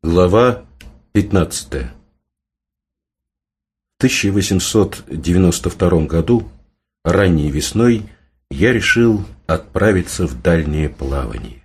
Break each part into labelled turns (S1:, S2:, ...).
S1: Глава 15. В 1892 году, ранней весной, я решил отправиться в дальнее плавание.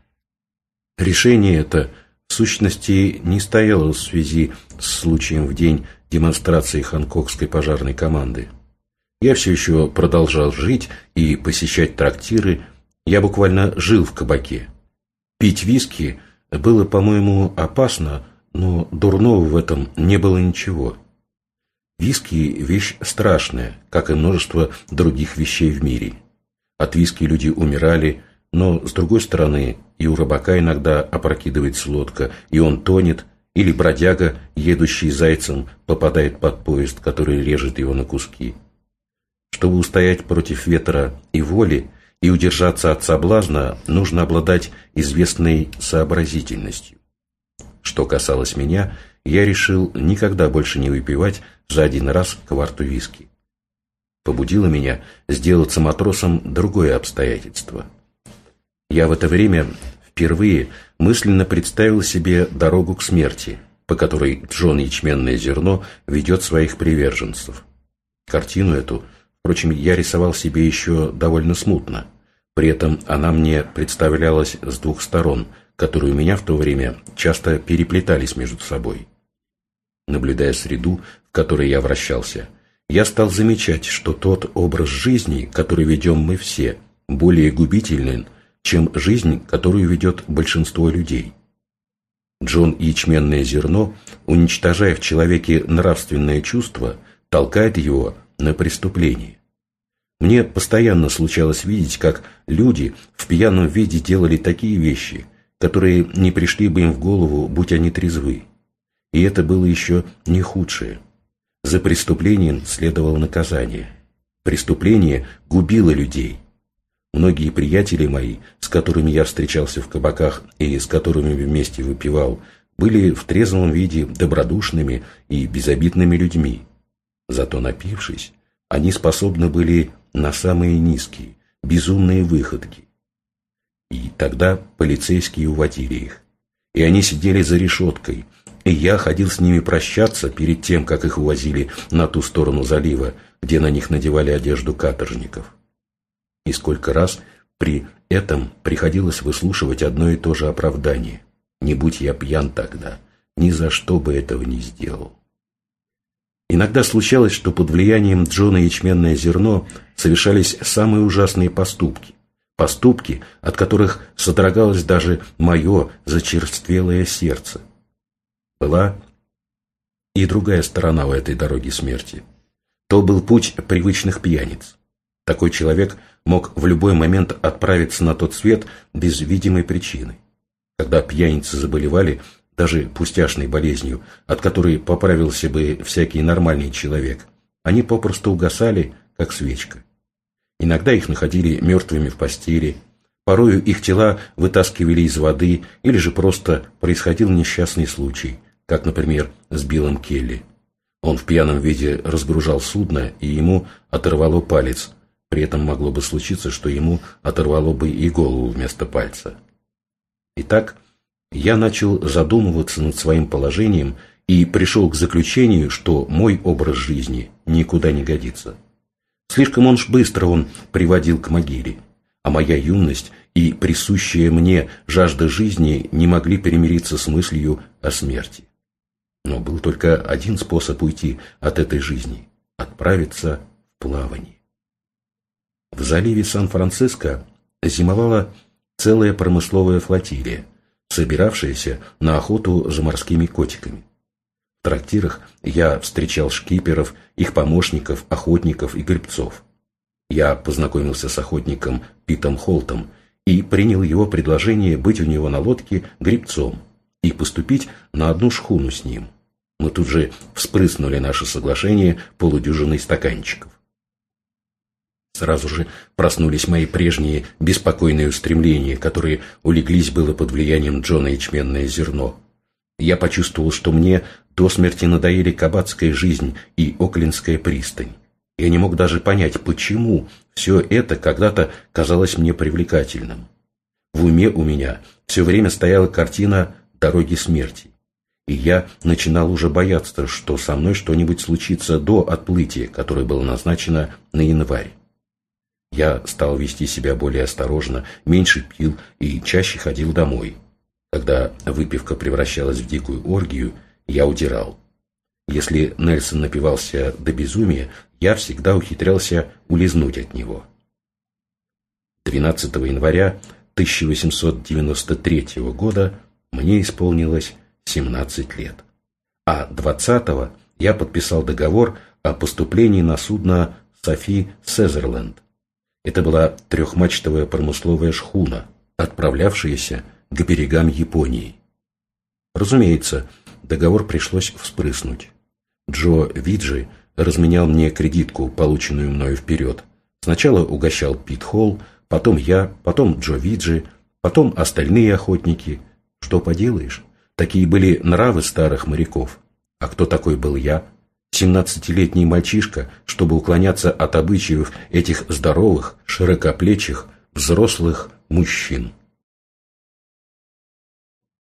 S1: Решение это, в сущности, не стояло в связи с случаем в день демонстрации Ханкокской пожарной команды. Я все еще продолжал жить и посещать трактиры, я буквально жил в кабаке. Пить виски было, по-моему, опасно, но дурного в этом не было ничего. Виски – вещь страшная, как и множество других вещей в мире. От виски люди умирали, но, с другой стороны, и у рыбака иногда опрокидывается лодка, и он тонет, или бродяга, едущий зайцем, попадает под поезд, который режет его на куски. Чтобы устоять против ветра и воли и удержаться от соблазна, нужно обладать известной сообразительностью. Что касалось меня, я решил никогда больше не выпивать за один раз кварту виски. Побудило меня сделаться матросом другое обстоятельство. Я в это время впервые мысленно представил себе дорогу к смерти, по которой Джон Ячменное Зерно ведет своих приверженцев. Картину эту, впрочем, я рисовал себе еще довольно смутно. При этом она мне представлялась с двух сторон, которые у меня в то время часто переплетались между собой. Наблюдая среду, в которой я вращался, я стал замечать, что тот образ жизни, который ведем мы все, более губителен, чем жизнь, которую ведет большинство людей. Джон Ячменное Зерно, уничтожая в человеке нравственное чувство, толкает его на преступление. Мне постоянно случалось видеть, как люди в пьяном виде делали такие вещи, которые не пришли бы им в голову, будь они трезвы. И это было еще не худшее. За преступлением следовало наказание. Преступление губило людей. Многие приятели мои, с которыми я встречался в кабаках и с которыми вместе выпивал, были в трезвом виде добродушными и безобидными людьми. Зато напившись, они способны были на самые низкие, безумные выходки. И тогда полицейские уводили их. И они сидели за решеткой, и я ходил с ними прощаться перед тем, как их увозили на ту сторону залива, где на них надевали одежду каторжников. И сколько раз при этом приходилось выслушивать одно и то же оправдание. Не будь я пьян тогда, ни за что бы этого не сделал. Иногда случалось, что под влиянием Джона Ячменное Зерно совершались самые ужасные поступки. Поступки, от которых содрогалось даже мое зачерствелое сердце. Была и другая сторона у этой дороги смерти. То был путь привычных пьяниц. Такой человек мог в любой момент отправиться на тот свет без видимой причины. Когда пьяницы заболевали даже пустяшной болезнью, от которой поправился бы всякий нормальный человек, они попросту угасали, как свечка. Иногда их находили мертвыми в постели, порою их тела вытаскивали из воды, или же просто происходил несчастный случай, как, например, с Биллом Келли. Он в пьяном виде разгружал судно, и ему оторвало палец. При этом могло бы случиться, что ему оторвало бы и голову вместо пальца. Итак, я начал задумываться над своим положением и пришел к заключению, что мой образ жизни никуда не годится. Слишком уж быстро он приводил к могиле, а моя юность и присущая мне жажда жизни не могли примириться с мыслью о смерти. Но был только один способ уйти от этой жизни – отправиться в плавание. В заливе Сан-Франциско зимовала целая промысловая флотилия, собиравшаяся на охоту за морскими котиками. В трактирах я встречал шкиперов, их помощников, охотников и гребцов. Я познакомился с охотником Питом Холтом и принял его предложение быть у него на лодке гребцом и поступить на одну шхуну с ним. Мы тут же вспрыснули наше соглашение полудюжиной стаканчиков. Сразу же проснулись мои прежние беспокойные устремления, которые улеглись было под влиянием Джона Ячменное Зерно. Я почувствовал, что мне до смерти надоели кабацкая жизнь и Оклендская пристань. Я не мог даже понять, почему все это когда-то казалось мне привлекательным. В уме у меня все время стояла картина дороги смерти. и я начинал уже бояться, что со мной что-нибудь случится до отплытия, которое было назначено на январь. Я стал вести себя более осторожно, меньше пил и чаще ходил домой. Когда выпивка превращалась в дикую оргию, я удирал. Если Нельсон напивался до безумия, я всегда ухитрялся улизнуть от него. 12 января 1893 года мне исполнилось 17 лет, а 20-го я подписал договор о поступлении на судно «Софи Сезерленд». Это была трехмачтовая промысловая шхуна, отправлявшаяся к берегам Японии. Разумеется, договор пришлось вспрыснуть. Джо Виджи разменял мне кредитку, полученную мною вперед. Сначала угощал Пит Холл, потом я, потом Джо Виджи, потом остальные охотники. Что поделаешь, такие были нравы старых моряков. А кто такой был я? 17-летний мальчишка, чтобы уклоняться от обычаев этих здоровых, широкоплечих, взрослых мужчин.